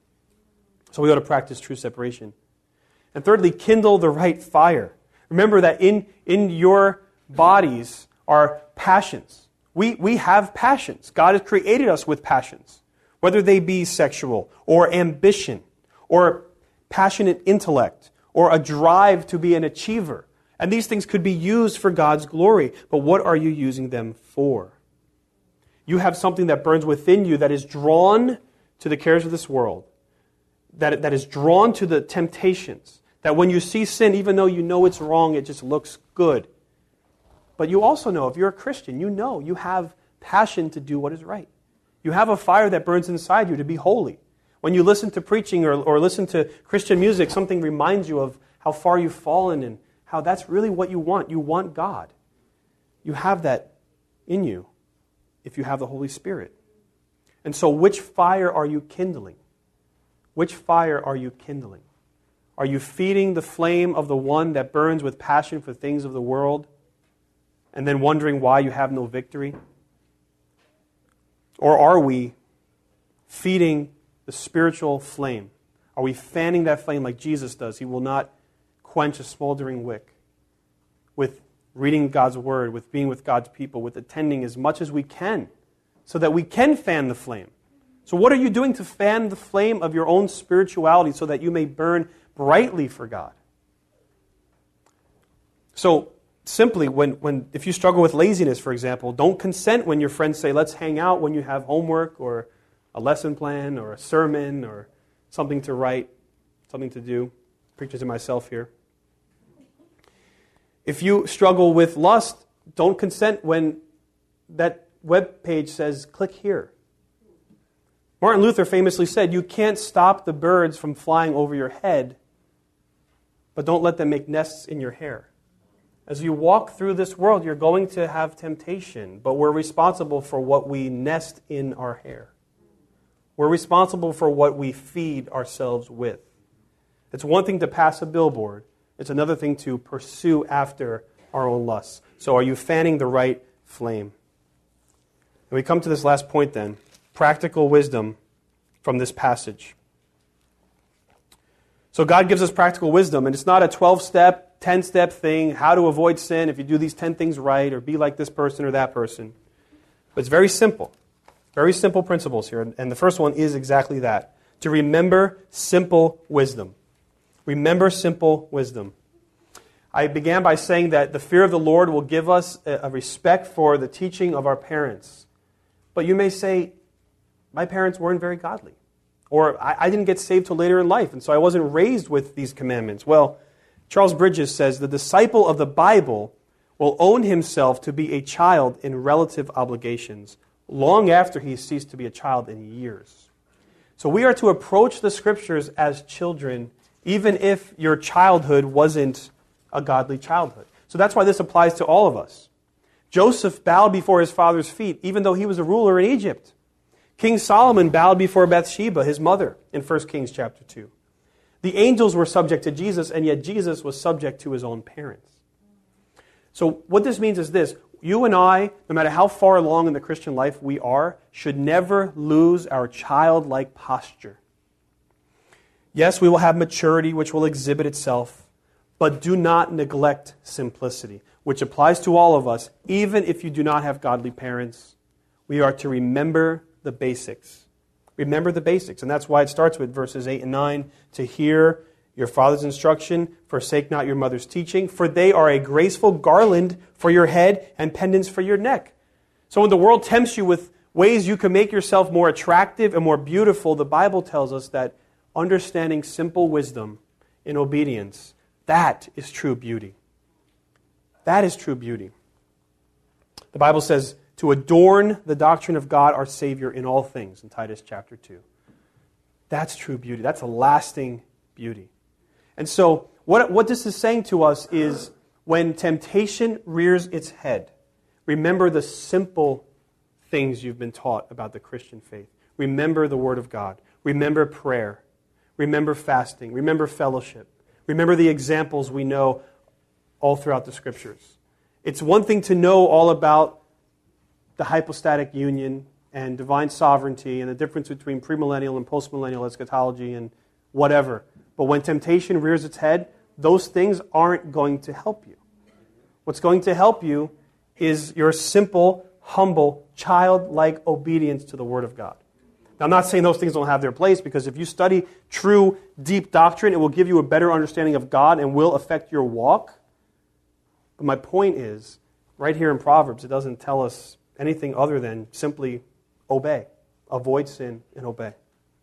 Speaker 1: So we ought to practice true separation. And thirdly, kindle the right fire. Remember that in, in your bodies are passions. We, we have passions. God has created us with passions, whether they be sexual or ambition or passionate intellect or a drive to be an achiever. And these things could be used for God's glory. But what are you using them for? You have something that burns within you that is drawn to the cares of this world, that, that is drawn to the temptations, that when you see sin, even though you know it's wrong, it just looks good. But you also know, if you're a Christian, you know you have passion to do what is right. You have a fire that burns inside you to be holy. When you listen to preaching or, or listen to Christian music, something reminds you of how far you've fallen and how that's really what you want. You want God. You have that in you if you have the Holy Spirit. And so which fire are you kindling? Which fire are you kindling? Are you feeding the flame of the one that burns with passion for things of the world and then wondering why you have no victory? Or are we feeding the spiritual flame? Are we fanning that flame like Jesus does? He will not quench a smoldering wick with reading God's Word, with being with God's people, with attending as much as we can so that we can fan the flame. So what are you doing to fan the flame of your own spirituality so that you may burn brightly for God? So simply, when, when if you struggle with laziness, for example, don't consent when your friends say, let's hang out when you have homework or a lesson plan or a sermon or something to write, something to do. Preaching to myself here. If you struggle with lust, don't consent when that web page says, click here. Martin Luther famously said, you can't stop the birds from flying over your head, but don't let them make nests in your hair. As you walk through this world, you're going to have temptation, but we're responsible for what we nest in our hair. We're responsible for what we feed ourselves with. It's one thing to pass a billboard. It's another thing to pursue after our own lusts. So are you fanning the right flame? And we come to this last point then. Practical wisdom from this passage. So God gives us practical wisdom, and it's not a twelve-step, ten-step thing, how to avoid sin if you do these ten things right, or be like this person or that person. But it's very simple. Very simple principles here. And the first one is exactly that. To remember simple wisdom. Remember simple wisdom. I began by saying that the fear of the Lord will give us a respect for the teaching of our parents. But you may say, my parents weren't very godly. Or I, I didn't get saved till later in life, and so I wasn't raised with these commandments. Well, Charles Bridges says, the disciple of the Bible will own himself to be a child in relative obligations long after he ceased to be a child in years. So we are to approach the Scriptures as children, even if your childhood wasn't a godly childhood. So that's why this applies to all of us. Joseph bowed before his father's feet, even though he was a ruler in Egypt. King Solomon bowed before Bathsheba, his mother, in First Kings chapter two. The angels were subject to Jesus, and yet Jesus was subject to his own parents. So what this means is this: you and I, no matter how far along in the Christian life we are, should never lose our childlike posture. Yes, we will have maturity which will exhibit itself, but do not neglect simplicity, which applies to all of us, even if you do not have godly parents. We are to remember the basics. Remember the basics. And that's why it starts with verses eight and nine, to hear your father's instruction, forsake not your mother's teaching, for they are a graceful garland for your head and pendants for your neck. So when the world tempts you with ways you can make yourself more attractive and more beautiful, the Bible tells us that understanding simple wisdom in obedience, that is true beauty. That is true beauty. The Bible says to adorn the doctrine of God our Savior in all things in Titus chapter two. That's true beauty. That's a lasting beauty. And so what, what this is saying to us is when temptation rears its head, remember the simple things you've been taught about the Christian faith. Remember the Word of God. Remember prayer. Remember fasting. Remember fellowship. Remember the examples we know all throughout the Scriptures. It's one thing to know all about the hypostatic union and divine sovereignty and the difference between premillennial and postmillennial eschatology and whatever. But when temptation rears its head, those things aren't going to help you. What's going to help you is your simple, humble, childlike obedience to the Word of God. Now, I'm not saying those things don't have their place, because if you study true, deep doctrine, it will give you a better understanding of God and will affect your walk. But my point is, right here in Proverbs, it doesn't tell us anything other than simply obey. Avoid sin and obey.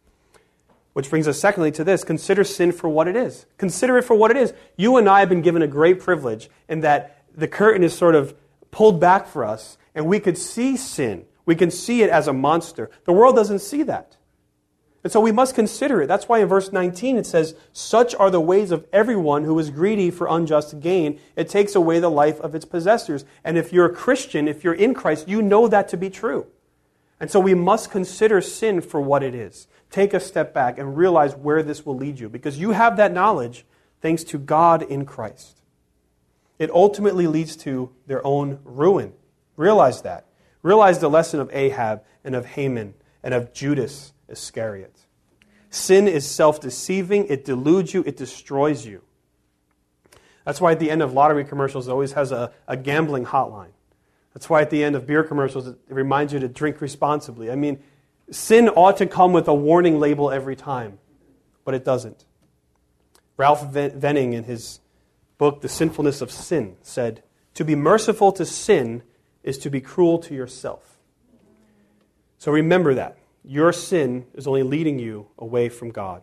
Speaker 1: Which brings us secondly to this: consider sin for what it is. Consider it for what it is. You and I have been given a great privilege in that the curtain is sort of pulled back for us, and we could see sin. We can see it as a monster. The world doesn't see that. And so we must consider it. That's why in verse nineteen it says, such are the ways of everyone who is greedy for unjust gain. It takes away the life of its possessors. And if you're a Christian, if you're in Christ, you know that to be true. And so we must consider sin for what it is. Take a step back and realize where this will lead you, because you have that knowledge thanks to God in Christ. It ultimately leads to their own ruin. Realize that. Realize the lesson of Ahab and of Haman and of Judas Iscariot. Sin is self-deceiving. It deludes you. It destroys you. That's why at the end of lottery commercials it always has a, a gambling hotline. That's why at the end of beer commercials it reminds you to drink responsibly. I mean, sin ought to come with a warning label every time, but it doesn't. Ralph Venning, in his book, The Sinfulness of Sin, said, to be merciful to sin is to be cruel to yourself. So remember that. Your sin is only leading you away from God.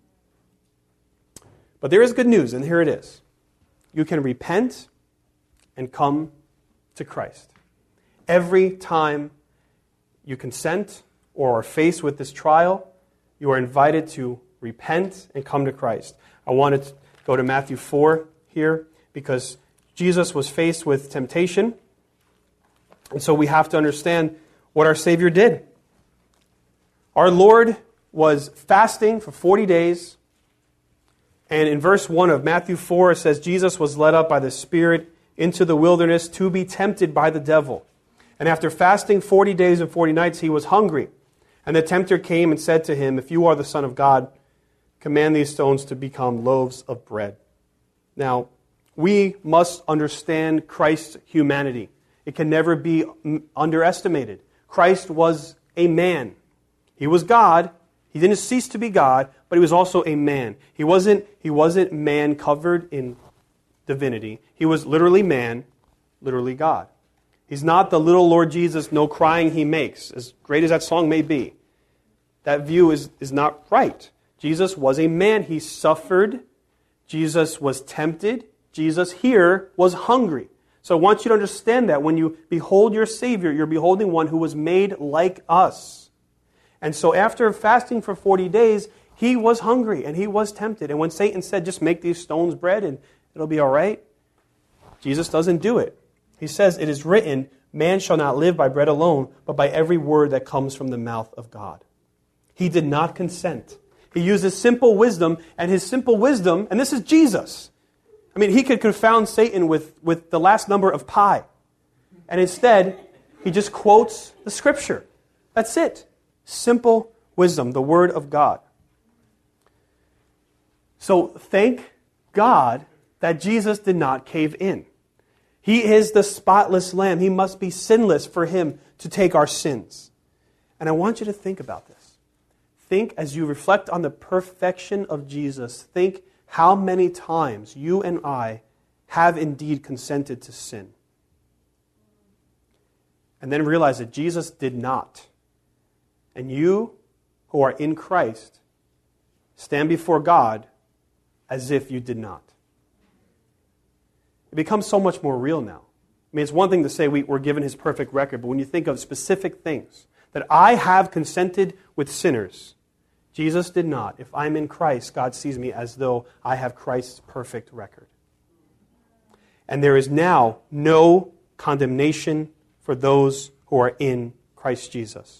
Speaker 1: But there is good news, and here it is. You can repent and come to Christ. Every time you consent or are faced with this trial, you are invited to repent and come to Christ. I want to go to Matthew four here, because Jesus was faced with temptation. And so we have to understand what our Savior did. Our Lord was fasting for forty days. And in verse one of Matthew four, it says, Jesus was led up by the Spirit into the wilderness to be tempted by the devil. And after fasting forty days and forty nights, he was hungry. And the tempter came and said to him, if you are the Son of God, command these stones to become loaves of bread. Now, we must understand Christ's humanity. It can never be underestimated. Christ was a man. He was God. He didn't cease to be God, but he was also a man. He wasn't, he wasn't man covered in divinity. He was literally man, literally God. He's not the little Lord Jesus, no crying he makes, as great as that song may be. That view is, is not right. Jesus was a man. He suffered. Jesus was tempted. Jesus here was hungry. So I want you to understand that when you behold your Savior, you're beholding one who was made like us. And so after fasting for forty days, he was hungry and he was tempted. And when Satan said, just make these stones bread and it'll be all right, Jesus doesn't do it. He says, it is written, man shall not live by bread alone, but by every word that comes from the mouth of God. He did not consent. He uses simple wisdom, and his simple wisdom, and this is Jesus. I mean, he could confound Satan with, with the last number of pi. And instead, he just quotes the Scripture. That's it. Simple wisdom, the Word of God. So thank God that Jesus did not cave in. He is the spotless Lamb. He must be sinless for him to take our sins. And I want you to think about this. Think as you reflect on the perfection of Jesus. Think how many times you and I have indeed consented to sin. And then realize that Jesus did not. And you who are in Christ stand before God as if you did not. It becomes so much more real now. I mean, it's one thing to say we, we're given his perfect record, but when you think of specific things, that I have consented with sinners, Jesus did not. If I'm in Christ, God sees me as though I have Christ's perfect record. And there is now no condemnation for those who are in Christ Jesus.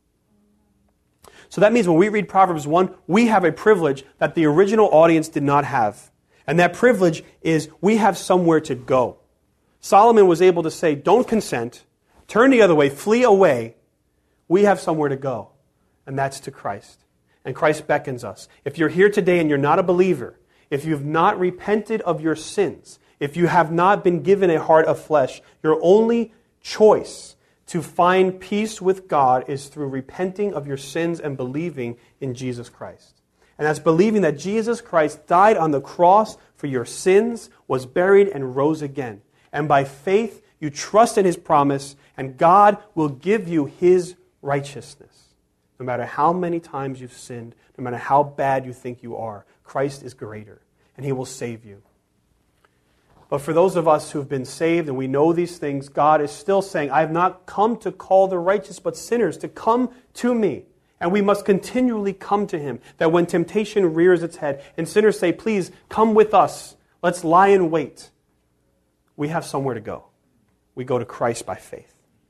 Speaker 1: So that means when we read Proverbs one, we have a privilege that the original audience did not have. And that privilege is we have somewhere to go. Solomon was able to say, don't consent, turn the other way, flee away. We have somewhere to go, and that's to Christ. And Christ beckons us. If you're here today and you're not a believer, if you've not repented of your sins, if you have not been given a heart of flesh, your only choice to find peace with God is through repenting of your sins and believing in Jesus Christ. And that's believing that Jesus Christ died on the cross for your sins, was buried, and rose again. And by faith, you trust in his promise, and God will give you his righteousness. No matter how many times you've sinned, no matter how bad you think you are, Christ is greater, and he will save you. But for those of us who have been saved and we know these things, God is still saying, I have not come to call the righteous, but sinners to come to me. And we must continually come to him, that when temptation rears its head and sinners say, please come with us, let's lie in wait, we have somewhere to go. We go to Christ by faith.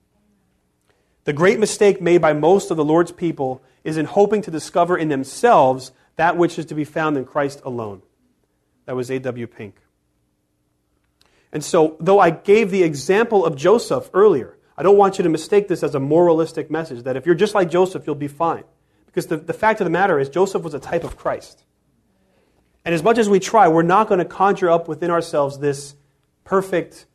Speaker 1: The great mistake made by most of the Lord's people is in hoping to discover in themselves that which is to be found in Christ alone. That was A W Pink. And so, though I gave the example of Joseph earlier, I don't want you to mistake this as a moralistic message, that if you're just like Joseph, you'll be fine. Because the, the fact of the matter is, Joseph was a type of Christ. And as much as we try, we're not going to conjure up within ourselves this perfect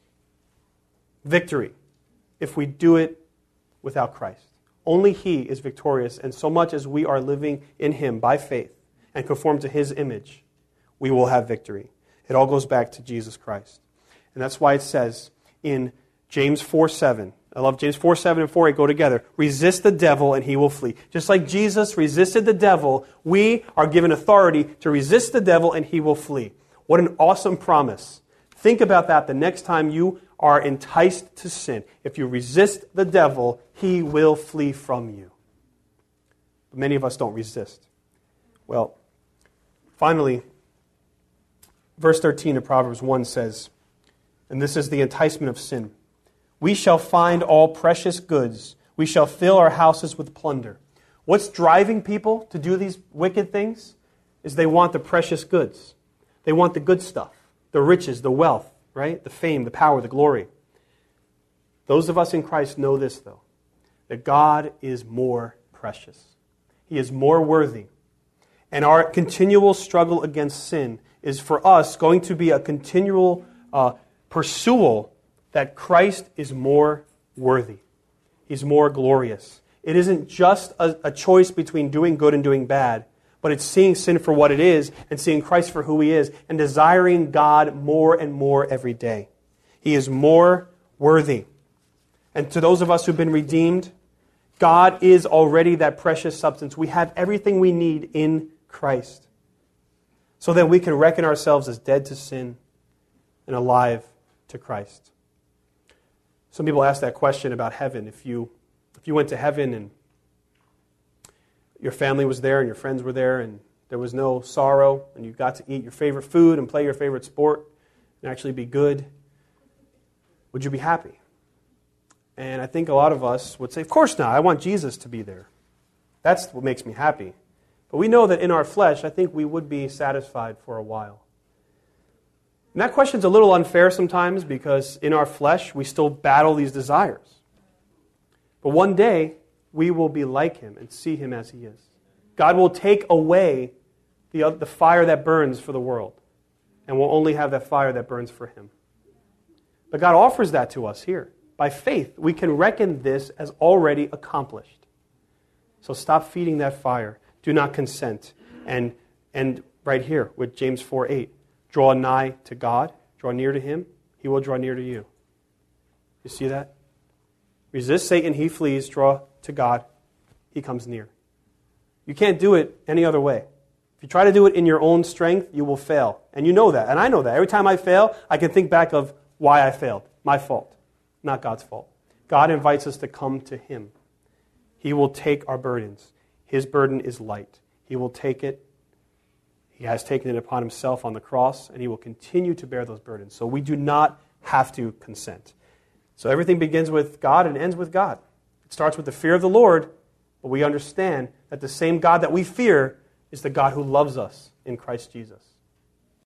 Speaker 1: victory if we do it without Christ. Only he is victorious, and so much as we are living in him by faith and conform to his image, we will have victory. It all goes back to Jesus Christ. And that's why it says in James four seven, I love James four seven and four eight go together, resist the devil and he will flee. Just like Jesus resisted the devil, we are given authority to resist the devil and he will flee. What an awesome promise. Think about that the next time you are enticed to sin. If you resist the devil, he will flee from you. But many of us don't resist. Well, finally, verse thirteen of Proverbs one says, and this is the enticement of sin, we shall find all precious goods. We shall fill our houses with plunder. What's driving people to do these wicked things is they want the precious goods. They want the good stuff, the riches, the wealth, right? The fame, the power, the glory. Those of us in Christ know this, though, that God is more precious. He is more worthy. And our continual struggle against sin is for us going to be a continual uh, pursual that Christ is more worthy. He's more glorious. It isn't just a, a choice between doing good and doing bad, but it's seeing sin for what it is and seeing Christ for who he is and desiring God more and more every day. He is more worthy. And to those of us who've been redeemed, God is already that precious substance. We have everything we need in Christ. So that we can reckon ourselves as dead to sin and alive to Christ. Some people ask that question about heaven. If you, if you went to heaven and your family was there and your friends were there and there was no sorrow and you got to eat your favorite food and play your favorite sport and actually be good, would you be happy? And I think a lot of us would say, of course not. I want Jesus to be there. That's what makes me happy. But we know that in our flesh, I think we would be satisfied for a while. And that question's a little unfair sometimes because in our flesh, we still battle these desires. But one day, we will be like him and see him as he is. God will take away the, the fire that burns for the world, and we'll only have that fire that burns for him. But God offers that to us here. By faith, we can reckon this as already accomplished. So stop feeding that fire. Do not consent. And, and right here with James four eight, draw nigh to God, draw near to him, he will draw near to you. You see that? Resist Satan, he flees. Draw to God, he comes near. You can't do it any other way. If you try to do it in your own strength, you will fail. And you know that, and I know that. Every time I fail, I can think back of why I failed. My fault, not God's fault. God invites us to come to him. He will take our burdens. His burden is light. He will take it. He has taken it upon himself on the cross, and he will continue to bear those burdens. So we do not have to consent. So everything begins with God and ends with God. It starts with the fear of the Lord, but we understand that the same God that we fear is the God who loves us in Christ Jesus.